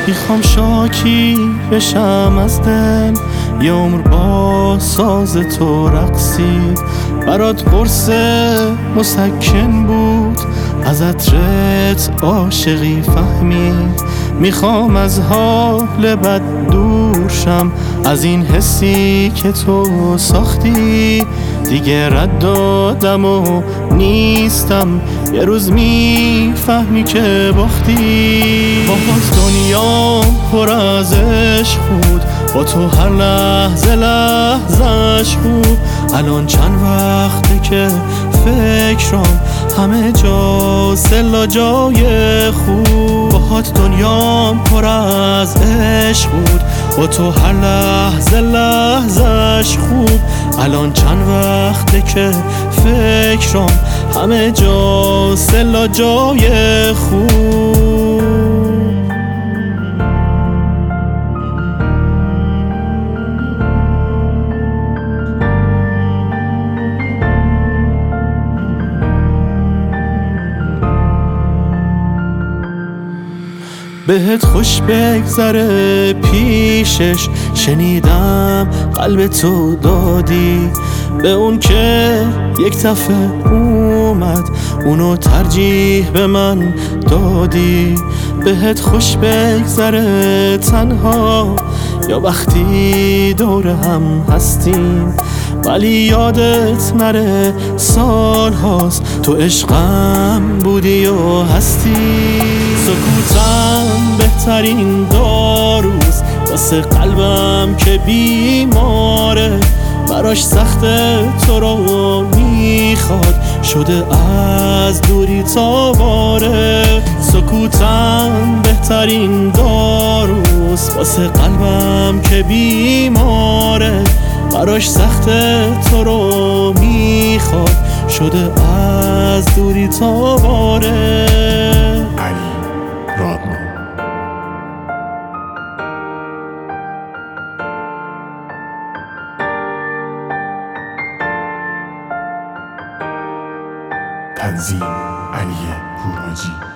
میخوام شاکی بشم از دل، یه عمر با ساز تو رقصید. برات قرص مسکن بود، از عطرت عاشقی فهمید. میخوام از حال بد دور شم، از این حسی که تو ساختی. دیگه رد دادم و نیستم، یه روز میفهمی که باختی. باهات دنیام پر از عشق بود، با تو هر لحظه لحظه‌اش خوب. الان چند وقته که فکرام همه جا سلا جای خوب. باهات دنیام پر از عشق بود، با تو هر لحظه لحظه‌اش خوب. الان چند وقته که فکرام همه جا سلا جای خوب. بهت خوش بگذره پیشش، شنیدم قلب تو دادی به اون که یک دفعه اومد، اونو ترجیح به من دادی. بهت خوش بگذره تنها یا وقتی دور هم هستیم، ولی یادت نره سال هاست تو عشقم بودی و هستی. سکوتم بهترین داروست واسه قلبم که بیماره، براش سخته تو رو میخواد، شده از دوری تا باره. سکوتم بهترین داروست واسه قلبم که بیماره، براش سخته تو رو میخواد، شده از دوری تا باره. علی رادمان. تنظیم علی روحاجی.